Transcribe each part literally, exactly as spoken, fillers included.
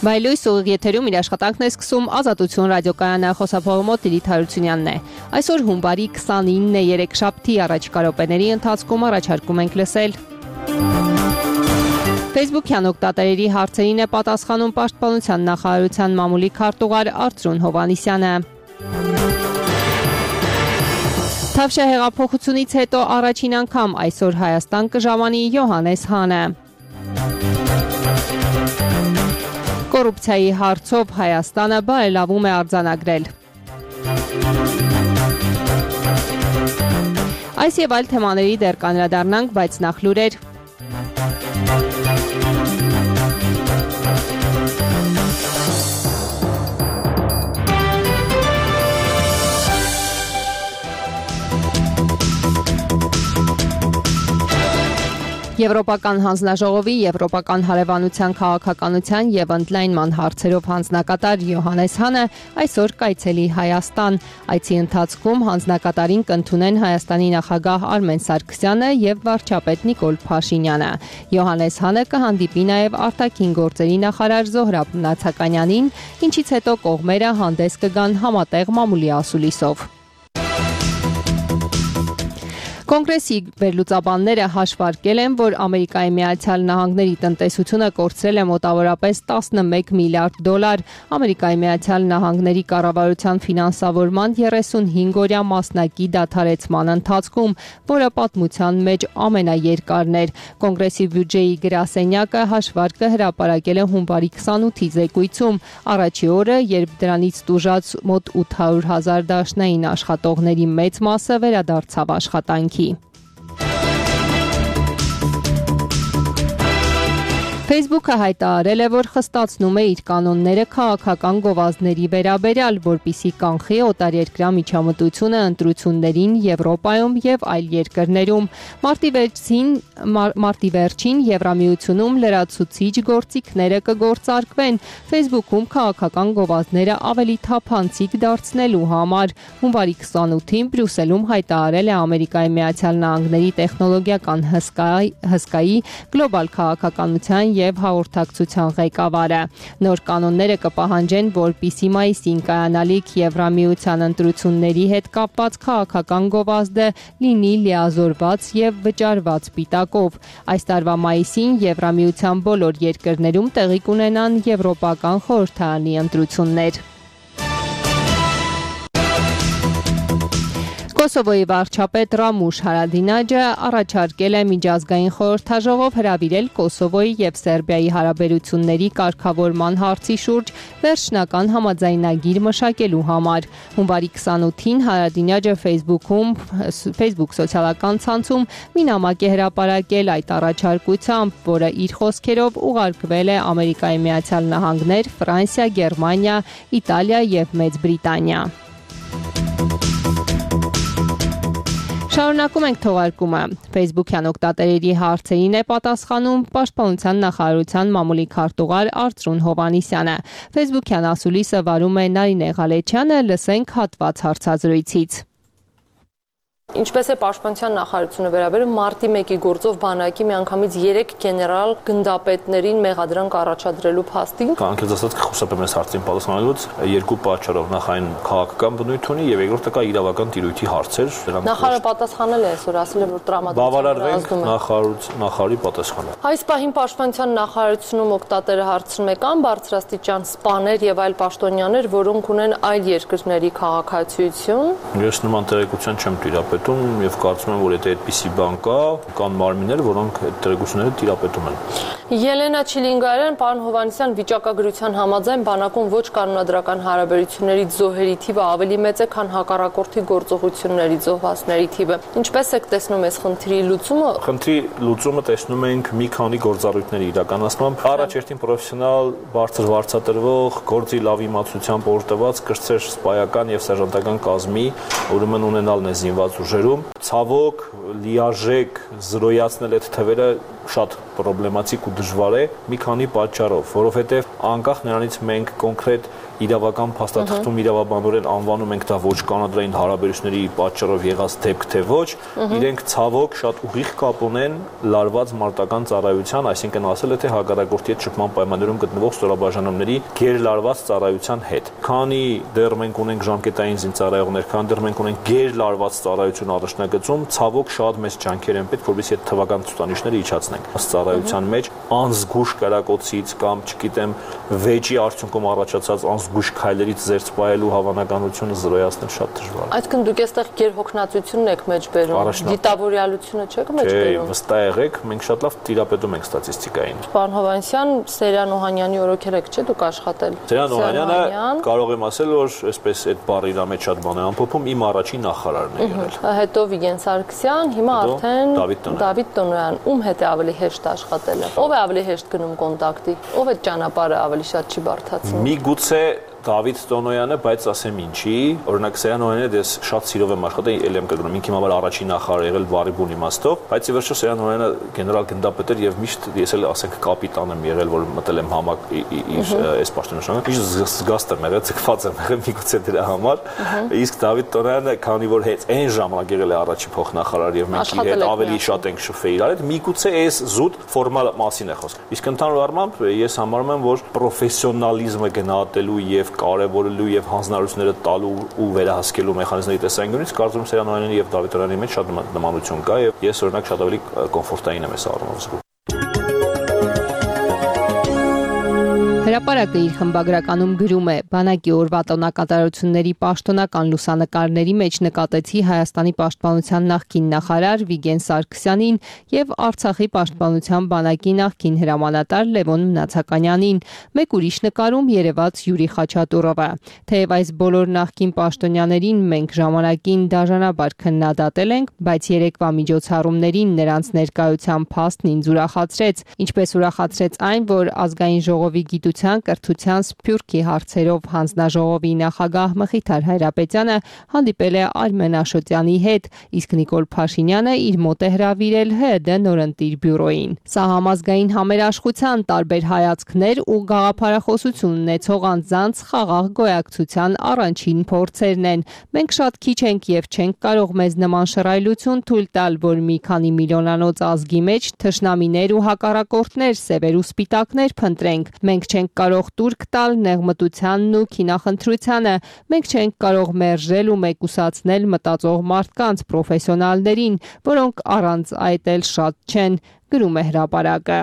Վայլույս ուղիղ եթերում իր աշխատանքն է սկսում Ազատություն ռադիոկայանը, խոսափողմոտ Լիլիթ Հարությունյանն է։ Այսօր հունվարի քսանինն է, երեքշաբթի առաջիկա րոպեների ընթացքում առաջարկում ենք լսել։ Facebook-յան օգտատերերի հարցերին է պատասխանում Պաշտպանության նախարարության մամուլի քարտուղար Արծրուն Հովհաննիսյանը։ Թավշյա հեղափոխությունից հետո առաջին անգամ այսօր Հայաստան կժամանի Յոհաննես Հանը։ Կոռուպցիայի հարցով Հայաստանը բարելավում է արձանագրել։ Այս եւ այլ թեմաների դեռ կանդրադառնանք, բայց նախ լուրեր։ Եվրոպական հանձնաժողովի Եվրոպական հարևանության քաղաքականության եւ ընդլայնման հարցերով հանձնակատար Յոհաննես Հանը այսօր կայցելի Հայաստան։ Այցի ընթացքում հանձնակատարին կընդունեն Հայաստանի նախագահ Արմեն Սարգսյանը եւ վարչապետ Նիկոլ Փաշինյանը։ Յոհաննես Հանը կհանդիպի նաեւ արտաքին գործերի նախարար Զոհրաբ Նացականյանին, ինչից հետո կողմերը հանդես կգան համատեղ մամուլի ասուլիսով։ Կոնգրեսի վերլուծաբանները հաշվարկել են, որ Ամերիկայի Միացյալ Նահանգների տնտեսությունը կորցրել է մոտավորապես տասնմեկ միլիարդ դոլար։ Ամերիկայի Միացյալ Նահանգների կառավարության ֆինանսավորման երեսունհինգ օրյա մասնակի դադարեցման ընթացքում, որը պատմության մեջ ամենաերկարն էր։ Կոնգրեսի բյուջեի գրասենյակը հաշվարկը հրապարակել է հունվարի քսանութի զեկույցում, առաջի օրը, երբ դրանից տուժած մոտ ութ հարյուր հազար դաշնային աշխատողների մեծ մասը վերադարձավ աշխատանքի։ Facebook-ը հայտարարել է, որ խստացնում է իր կանոնները քաղաքական գովազդների վերաբերյալ, որպեսզի կանխի օտարերկրյա միջամտությունը ընտրություններին Եվրոպայում եւ այլ երկրներում։ Մարտի վերջին մարտի վերջին Եվրամիությունում լրացուցիչ գործիքները կգործարկվեն Facebook-ում քաղաքական գովազդները ավելի թափանցիկ դարձնելու համար։ Հունվարի քսանութին Բրյուսելում հայտարարել է Ամերիկայի Միացյալ Նահանգների տեխնոլոգիական հսկայի գլոբալ քաղաքականության եւ հաղորդակցության ղեկավարը։ Նոր կանոնները կպահանջեն, որպեսզի մայիսին կայանալիք Եվրամիության ընտրությունների հետ կապված քաղաքական գովազդը լինի լիազորված եւ վճարված պիտակով։ Այս տարվա մայիսին Եվրամիության բոլոր երկրներում տեղի կունենան Եվրոպական խորհրդարանի ընտրություններ։ Կոսովոյի վարչապետ Ռամուշ Հարադինաջը առաջարկել է միջազգային խորհրդաժողով հրավիրել Կոսովոյի եւ Սերբիայի հարաբերությունների կարգավորման հարցի շուրջ վերջնական համաձայնագիր մշակելու համար։ Հունվարի քսանութին Հարադինաջը Facebook-ում Facebook սոցիալական ցանցում մի նամակ է հրապարակել այդ առաջարկությամբ, որը իր խոսքերով ուղարկվել է Ամերիկայի Միացյալ Նահանգներ, Ֆրանսիա, Գերմանիա, Իտալիա եւ Մեծ Բրիտանիա։ Շարունակում ենք թողարկումը։ Facebook-յան օգտատերերի հարցերին է պատասխանում Պաշտպանության նախարարության մամուլի քարտուղար Արծրուն Հովհաննիսյանը։ Facebook-յան ասուլիսը վարում է Նարինե Ղալեչյանը, լսենք հատված հարցազրույցից։ Ինչպես է Պաշտպանության նախարարությունը վերաբերում մարտի մեկի գործով բանակի միանգամից երեք գեներալ գնդապետներին մեղադրանք առաջադրելու փաստին։ Անկեղծ ասած կխոսապեմ այս հարցին պատասխանելուց երկու պատճառով, նախ այն քաղաքական բնույթ ունի եւ երկրորդը կա իրավական տիրույթի հարցեր։ Նախարարը պատասխանել է այսօր, ասել է, որ տրամադրություն նախարարից նախարարի պատասխանը։ Այս պահին Պաշտպանության նախարարությունում օգտատերը հարցնում է կան բարձրաստիճան սպաներ եւ այլ պաշտոնյաներ, որոնք ունեն այլ երկրների քաղաքացիություն։ Ես նման տեղեկության չեմ տիրապետում եւ կարծում եմ, որ եթե այդպիսի բան կա, կան մարմիններ, որոնք այդ տեղեկությունները տիրապետում են։ Ելենա Չիլինգարյան, պարոն Հովհաննիսյան, վիճակագրության համաձայն բանակում ոչ կանոնադրական հարաբերությունների զոհերի թիվը ավելի մեծ է, քան հակառակորդի գործողությունների զոհվածների թիվը։ Ինչպես եք տեսնում այս խնդրի լուծումը։ Խնդրի լուծումը տեսնում ենք մի քանի գործառույթների իրականացմամբ։ Առաջերտին պրոֆեսիոնալ, բարձր վարձատրվող, գործի լավ իմացությամբ օրտված կրտսեր սպայական եւ սերժանտական կազմի, ուրեմն ունենալն է զինված ուժերում։ Ցավոք, լիարժեք զրոյացնել այդ թվերը շատ պրոբլեմատիկ ու դժվար է մի քանի պատճառով, որովհետև անկախ նրանից մենք կոնկրետ իրավական փաստաթղթում իրավաբանորեն անվանում ենք դա ոչ կանոնադրային հարաբերությունների պատճառով եղած դեպք թե ոչ, իրենք ցավոք շատ ուղիղ կապ ունեն լարված մարտական ծառայության, այսինքն ասել է թե հակառակորդի հետ շփման պայմաններում գտնվող ստորաբաժանումների գերլարված ծառայության հետ։ Քանի դեռ մենք ունենք ժամկետային զինծառայողներ, քանի դեռ մենք ունենք գերլարված ծառայություն առաջնագծում, ցավոք շատ մեծ ջանքեր են պետք, որպեսզի այդ թվական ցուցանիշները իջացնենք։ Ծառայության մեջ անզգուշ կրակոցից կամ, չգիտեմ, վեճի արդյունքում առաջացած անզգուշ քայլերից զերծ պահելու հավանականությունը զրոյացնել շատ դժվար է։ Այսինքն դուք այստեղ գերհոգնածությունն եք մեջ բերում, դիտավորյալությունը չեք մեջ բերում։ Չէ, վստահ եղեք, մենք շատ լավ տիրապետում ենք ստատիստիկային։ Պարոն Հովհաննիսյան, Սերյան Օհանյանի օրոքեր եք, չէ՞ դուք աշխատել։ Սերյան Օհանյանը կարող եմ ասել, որ այսպես այդ բառի իր մեջ շատ բան է ամփոփում, իմ առաջին նախարարն է եղել։ Հետո Վիգեն Սարգսյան, հիմա արդեն Դավիթ Տոնոյան։ Ում հետ է ավելի հեշտ աշխատելը։ Ով է ավելի հեշտ գնում կոնտակտի։ Ով է ճանապարհը ավելի շատ չի բարդացնում։ Միգուցե Դավիթ Տոնոյանը, բայց ասեմ ինչի, օրինակ Սերյան Օհանյանը դες շատ սիրով եմ աշխատել, ել եմ կգնում, ինքն համար առաջին նախարար եղել բարի բուն իմաստով, բայց ի վերջո Սերյան Օհանյանը գեներալ գնդապետ էր եւ միշտ ես էլ ասենք կապիտան եմ եղել, որ մտել եմ համակ իր այս պաշտոնաշրջանում, միշտ զգաստ եմ եղել, ցկված եմ եղել միգուցե դրա համար, իսկ Դավիթ Տոնոյանը, քանի որ հենց այն ժամանակ եղել է առաջին փոխնախարար եւ մենք իր հետ ավելի շատ ենք շփվել իրար հետ, միգուցե այս զուտ ֆորմալ մասին է խոսքը։ Իսկ ընդհանուր առմամբ ես համարում եմ, որ պրոֆեսիոնալիզմը գնահատելու եւ կարևորելու եւ հանձնարարությունները տալու ու վերահսկելու մեխանիզմների տեսանկյունից կարծում եմ Սերյան Օհանյանի եւ Դավիթ Տոնոյանի մեջ շատ նմանություն կա եւ ես օրինակ շատ ավելի կոմֆորտային եմ այս առումով զգում։ Հրապարակը իր խմբագրականում գրում է. «Բանակի օրվա տոնակատարությունների պաշտոնական լուսանկարների մեջ նկատեցի Հայաստանի պաշտպանության նախկին նախարար Վիգեն Սարգսյանին եւ Արցախի պաշտպանության բանակի նախկին հրամանատար Լևոն Մնացականյանին։ Մեկ ուրիշ նկարում երևաց Յուրի Խաչատուրովը։ Թեև այս բոլոր նախկին պաշտոնյաներին մենք ժամանակին դաժանաբար քննադատել ենք, բայց երեկվա միջոցառումներին նրանց ներկայության փաստն ինձ ուրախացրեց, ինչպես ուրախացրեց այն, որ ազգային ժողովի գիտության, կրթության, սփյուռքի հարցերով հանձնաժողովի նախագահ Մխիթար Հայրապետյանը հանդիպել է Արմեն Աշոտյանի հետ, իսկ Նիկոլ Փաշինյանը իր մոտ է հրավիրել Հ Դ նորընտիր բյուրոյին։ Սա համազգային համերաշխության տարբեր հայացքներ ու գաղափարախոսություն ունեցող անձանց խաղաղ գոյակցության առաջին փորձերն են։ Մենք շատ քիչ ենք եւ չենք կարող մեզ նման շռայլություն թույլ տալ, որ մի քանի միլիոնանոց ազգի մեջ թշնամիներ ու հակառակորդներ, սևեր ու սպիտակներ փնտրենք։ Մենք չենք կարող տուրք տալ նեղմտությանն ու քինախնդրությանը, մենք չենք կարող մերժել ու մեկուսացնել մտածող մարդկանց, պրոֆեսիոնալներին, որոնք առանց այդ էլ շատ չեն, գրում է հրապարակը։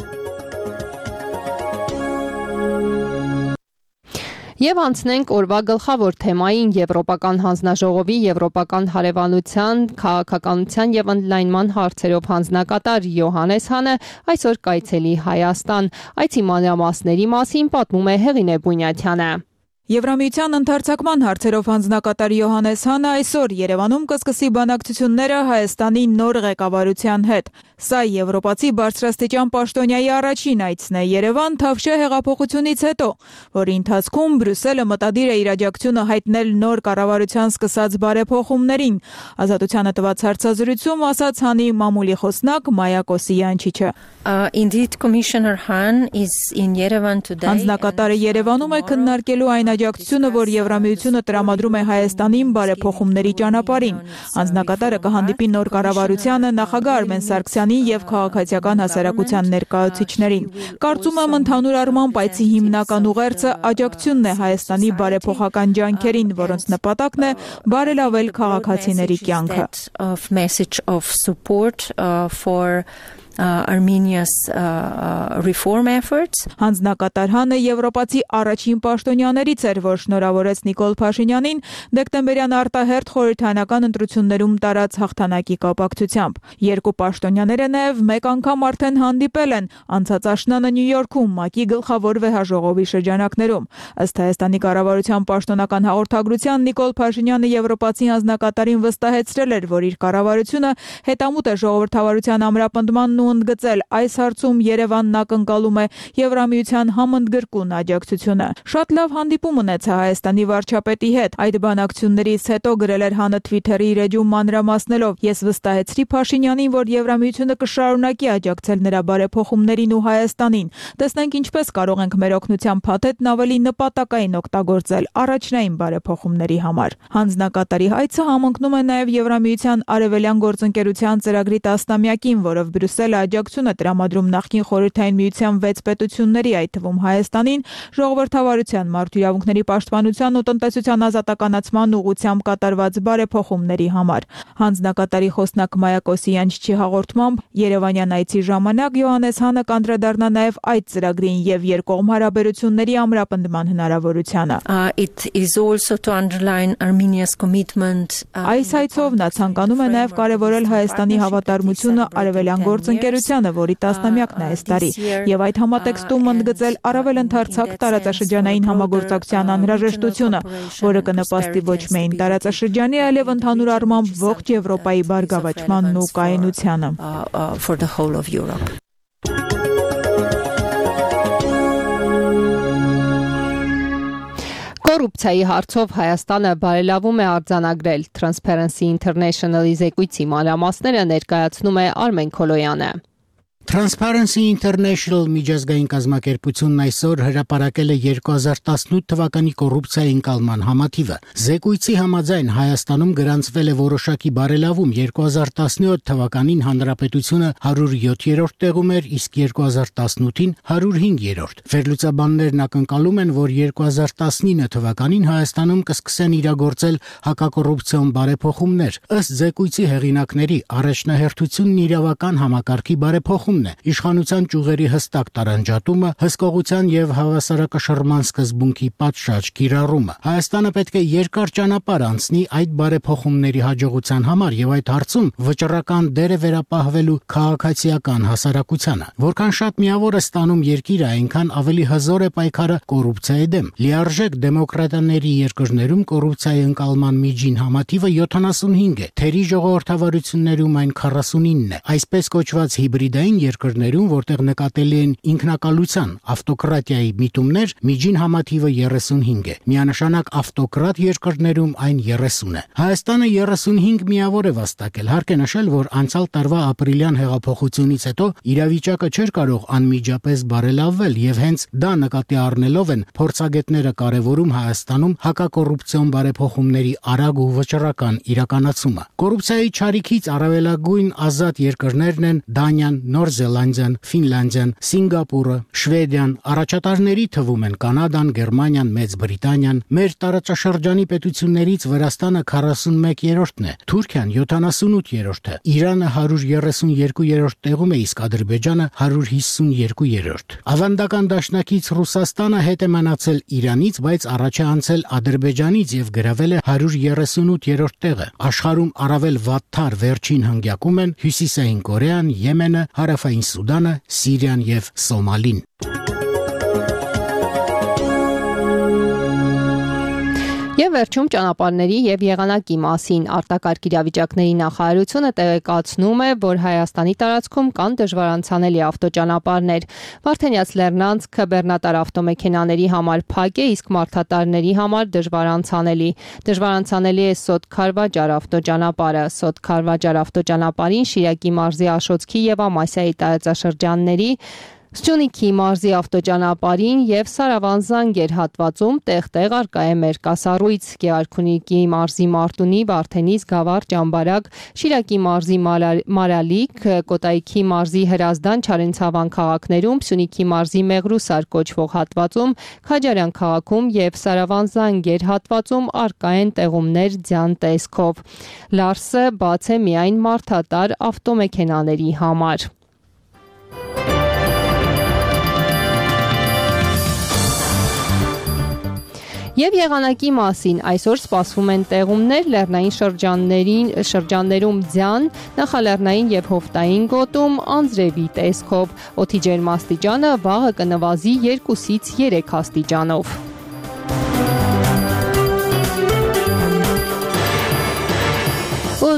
Եվ անցնենք օրվա գլխավոր թեմային Եվրոպական հանձնաժողովի Եվրոպական հարևանության, քաղաքականության եւ ընդլայնման հարցերով հանձնակատար Յոհաննես Հանը այսօր կայցելի Հայաստան։ Այցի մանրամասների մասին պատմում է Հեղինե Բունյաթյանը։ Եվրամիության ընդարձակման հարցերով հանձնակատար Յոհաննես Հանը այսօր Երևանում կսկսի բանակցությունները Հայաստանի նոր ղեկավարության հետ։ Սա եվրոպացի բարձրաստիճան պաշտոնյայի առաջին այցն է Երևան Թավշյա հեղափոխությունից հետո, որի ընթացքում Բրյուսելը մտադիր է իր աջակցությունը հայտնել նոր կառավարության սկսած բարեփոխումներին։ Ազատությանը տված հարցազրույցում ասաց Հանի մամուլի խոսնակ Մայա Կոսիյանչիչը։ Indeed, Commissioner Han is in Yerevan today. Հանձնակատարը Երևանում է քննարկելու այն աջակցությունը, որ Եվրամիությունը տրամադրում է Հայաստանին բարեփոխումների ճանապարհին։ Հանձնակատարը կհանդիպի նոր կառավարությանը, նախագահ Արմեն Սարգսյանին եւ քաղաքացիական հասարակության ներկայացուցիչներին։ Կարծում եմ ընդհանուր առմամբ այցի հիմնական ուղերձը աջակցությունն է Հայաստանի բարեփոխական ջանքերին, որոնց նպատակն է բարելավել քաղաքացիների կյանքը։ Uh, Armenia's uh, reform efforts. Հանձնակատար Հանը եվրոպացի առաջին պաշտոնյաներից էր, որ շնորհավորեց Նիկոլ Փաշինյանին դեկտեմբերյան արտահերթ խորհրդարանական ընտրություններում տարած հաղթանակի կապակցությամբ։ Երկու պաշտոնյաները նաև մեկ անգամ արդեն հանդիպել են անցած աշնանը Նյու Յորքում ՄԱԿ-ի գլխավոր վեհաժողովի շրջանակներում։ Ըստ Հայաստանի կառավարության պաշտոնական հաղորդագրության Նիկոլ Փաշինյանը եվրոպացի հանձնակատարին վստահեցրել էր, որ իր կառավարությունը հետամուտ է ժողովրդավարության ամրապնդմանն ու ու ընդգծել, այս հարցում Երևանն ակնկալում է Եվրամիության համընդգրկուն աջակցությունը։ Շատ լավ հանդիպում ունեցա Հայաստանի վարչապետի հետ։ Այդ բանակցություններից հետո գրել էր Հանը Twitter-ի իր էջում մանրամասնելով. ես վստահեցրի Փաշինյանին, որ Եվրամիությունը կշարունակի աջակցել նրա բարեփոխումներին ու Հայաստանին։ Տեսնենք ինչպես կարող ենք մեր օգնության փաթեթն ավելի նպատակային օգտագործել առաջնային բարեփոխումների համար։ Հանձնակատարի այցը համընկնում է նաև Եվրամիության արևելյան գործընկերության ծրագրի տասնամյակին, որով Բրյուսելը աջակցություն է տրամադրում նախկին Խորհրդային Միության վեց պետությունների, այդ թվում Հայաստանին, ժողովրդավարության, մարդու իրավունքների պաշտպանության ու տնտեսության ազատականացման ուղղությամբ կատարված բարեփոխումների համար։ Հանձնակատարի խոսնակ Մայա Կոսյանցի հաղորդմամբ Երևանյան այցի ժամանակ Յոհաննես Հանը կանդրադառնա նաև այդ ծրագրին եւ երկկողմ հարաբերությունների ամրապնդման հնարավորությանը։ Uh, it is also to underline Armenia's commitment. Այս այցով նա ցանկանում է նաև կարևորել Հայաստանի հավատարմությունը արևելյան գործընկերությանը, որի տասնամյակն է այս տարի, եւ այդ համատեքստում ընդգծել առավել ընդարձակ տարածաշրջանային համագործակցության անհրաժեշտությունը, որը կնպաստի ոչ միայն տարածաշրջանի, այլև ընդհանուր առմամբ ողջ Եվրոպայի բարգավաճմանն ու կայունությանը։ For the whole of Europe. Կոռուպցիայի հարցով Հայաստանը բարելավում է արձանագրել Transparency International-ի զեկույցի մանրամասները ներկայացնում է Արմեն Քոլոյանը։ Transparency International միջազգային կազմակերպությունն այսօր հրապարակել է երկու հազար տասնութ թվականի կոռուպցիայի ընկալման համատիվը։ Զեկույցի համաձայն Հայաստանում գրանցվել է որոշակի բարելավում, երկու հազար տասնյոթ թվականին հանրապետությունը հարյուր յոթերորդ տեղում էր, իսկ երկու հազար տասնութին հարյուր հինգերորդ։ Վերլուծաբաններն ակնկալում են, որ երկու հազար տասնինը թվականին Հայաստանում կսկսեն իրագործել հակակոռուպցիոն բարեփոխումներ։ Ըստ զեկույցի հեղինակների առաջնահերթությունն իրավական համակարգի բարեփոխում Իշխանության ճյուղերի հստակ տարանջատումը, հսկողության եւ հավասարակշռման սկզբունքի պատշաճ կիրառումը։ Հայաստանը պետք է երկար ճանապարհ անցնի այդ բարեփոխումների հաջողության համար եւ այդ հարցում վճռական դեր է վերապահվելու քաղաքացիական հասարակությանը։ Որքան շատ միավոր է ստանում երկիրը, այնքան ավելի հզոր է պայքարը կոռուպցիայի դեմ։ Լիարժեք դեմոկրատաների երկրներում կոռուպցիայի ընկալման միջին համատիվը յոթանասունհինգ է, թերի ժողովրդավարություններում այն քառասունինն է։ Այսպես կոչված հիբրիդային երկրներում, որտեղ նկատելի են ինքնակալության, ավտոկրատիայի միտումներ, միջին համատիվը երեսունհինգ է։ Միանշանակ ավտոկրատ երկրներում այն երեսուն է։ Հայաստանը երեսունհինգ միավոր է վաստակել։ Հարկ է նշել, որ անցյալ տարվա ապրիլյան հեղափոխությունից հետո իրավիճակը չէր կարող անմիջապես բարելավվել եւ հենց դա նկատի առնելով են փորձագետները կարևորում Հայաստանում հակակոռուպցիոն բարեփոխումների արագ ու վճռական իրականացումը։ Կոռուպցիայի չարիքից առավելագույն ազատ երկրներն են Դանիան, Նոր Զելանդիան, Ֆինլանդիան, Սինգապուրը, Շվեդիան, առաջատարների թվում են Կանադան, Գերմանիան, Մեծ Բրիտանիան, մեր տարածաշրջանի պետություններից Վրաստանը քառասունմեկերորդն է, Թուրքիան յոթանասունութերորդը, Իրանը հարյուր երեսունյոթերորդ տեղում է, իսկ Ադրբեջանը հարյուր հիսունյոթերորդ։ Ավանդական դաշնակից Ռուսաստանը հետ է մնացել Իրանից, բայց առաջ է անցել Ադրբեջանից եւ գրավել է հարյուր երեսունութերորդ տեղը։ Աշխարհում առավել վատթար վերջին հնգյակում են Հյուսիսային Կորեան, Եմենը, Հարավային Սուդանը, Սիրիան եւ Սոմալին։ Եվ վերջում ճանապարհների եւ եղանակի մասին արտակարգ իրավիճակների նախարարությունը տեղեկացնում է, որ Հայաստանի տարածքում կան դժվարանցանելի ավտոճանապարհներ։ Վարդենյաց Լեռնանցքը բեռնատար ավտոմեքենաների համար փակ է, իսկ մարդատարների համար դժվարանցանելի։ Դժվարանցանելի է Սոտ-Քարվաճար ավտոճանապարհը։ Սոտ-Քարվաճար ավտոճանապարհին Շիրակի մարզի Աշոցքի եւ Ամասիայի տարածաշրջանների, Սյունիքի մարզի ավտոճանապարհին եւ Սարավան-Զանգեր հատվածում տեղ-տեղ արկա է մերկասառույց, Գեղարքունիքի մարզի Մարտունի, Վարդենիս, Գավառ, Ճամբարակ, Շիրակի մարզի Մարալիկ, Կոտայքի մարզի Հրազդան, Չարենցավան քաղաքներում, Սյունիքի մարզի Մեղրուսար կոչվող հատվածում, Քաջարյան քաղաքում եւ Սարավան-Զանգեր հատվածում արկա են տեղումներ ձյան տեսքով։ Լարսը բաց է միայն մարդատար ավտոմեքենաների համար։ Եվ եղանակի մասին այսօր սպասվում են տեղումներ լեռնային շրջաններին շրջաններում ձյան, նախալեռնային եւ հովտային գոտում անձրևի տեսքով։ Օդի ջերմաստիճանը վաղը կնվազի երկուսից երեք աստիճանով։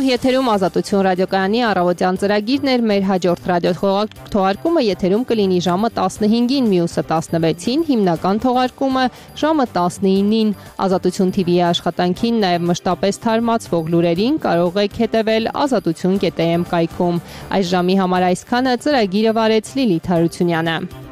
Այսօր եթերում Ազատություն ռադիոկայանի առավոտյան ծրագիրն էր, մեր հաջորդ ռադիոթողարկումը եթերում կլինի ժամը տասնհինգին, մյուսը տասնվեցին, հիմնական թողարկումը ժամը տասնինին։ Ազատություն թի վի-ի աշխատանքին, նաև մշտապես թարմացվող լուրերին կարող եք հետևել ազատություն կետ էմ կայքում։ Այս ժամի համար այսքանը, ծրագիրը վարեց Լիլիթ Հարությունյանը։